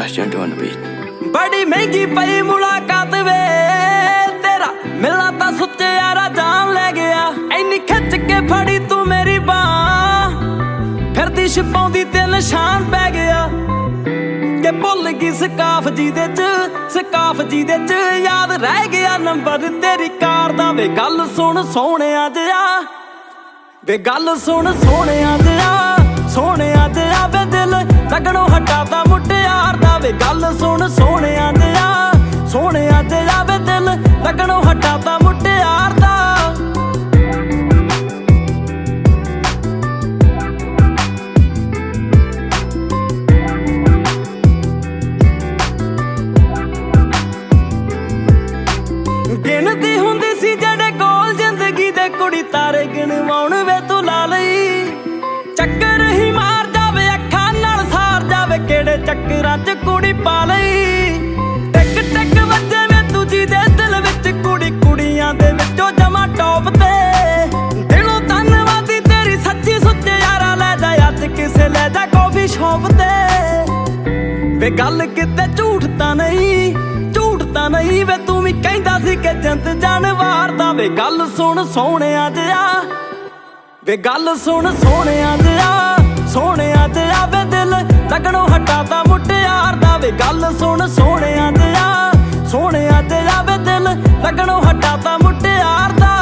Akash Junto on the beat. बड़ी महंगी पई मुलाकात वे तेरा मिलना ता सुच्चे यारा जान ले गया इन्नी खिच के फड़ी तू मेरी बांह फिर दी छपाउंदी ते निशान पै गया के भुल गई सकाफ जी दे च याद रह गया नंबर तेरी कार दा वे गल सुन सोहणिया जिया वे गल सुन सोहणिया जिया वे दिल लगनों हटाता मुटियार दा वे गल सुन सोहणिया जिया वे दिल लगनों हटाता मुटियार दा गिनदी हुंदी सी जेड़े कोल जिंदगी दे कुड़ी तारे गिनवाउण वे तू ला लई चक्कर ही मार जावे अखां नाल सार जावे केड़े चक्करां च कुड़ी पा लई टिक टिक वज्जे वे तुझी दे दिल विच कुड़ी कुड़ियां दे विचों जमा टॉप ते दिलों धन्नवादी तेरी सच्ची सुच्चे यारा ले जा अज किसे ले जा कॉफी शॉप ते वे गल किते झूठ तां नहीं वे तू भी कहंदा सी कि जिंद जानवार दा वे गल सुन सोहणिया जिया वे गल सुन सोहणिया जिया वे दिल लगनों हटाता मुटियार दा वे गल सुन सोहणिया जिया वे दिल लगनों हटाता मुटियार दा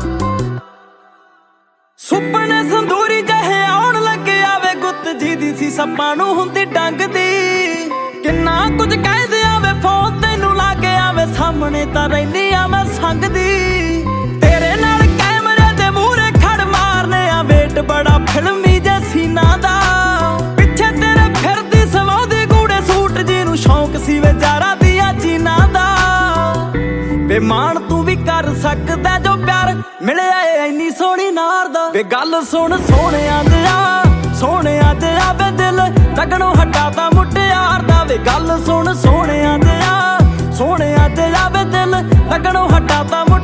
सुपने संदूरी जहे आउण लगे आवे गुत्त जी दी सी सप्पां नूं हुंदी डंग दी किन्ना कुछ कह दिया वे फोन तैनूं ला के आवे सामने तां रहिंदी आ मैं संग दी तेरे नाल कैमरे दे मूहरे खड़ मारने आ वेट बड़ा फिल्मी जे सीना दा पिछे तेरे फिरदी सवाउंदी गूड़े सूट जी नूं शौक सी वे जारा दिया जीना दा वे मान तू भी कर सकदा जो प्यार मिलिया ऐ इन्नी सोहणी नार दा वे गल सुन सोहणिया जिया वे दिल लगनों हटाता मुटियार दा वे गल सुन सोहणिया जिया वे दिल लगनों हटाता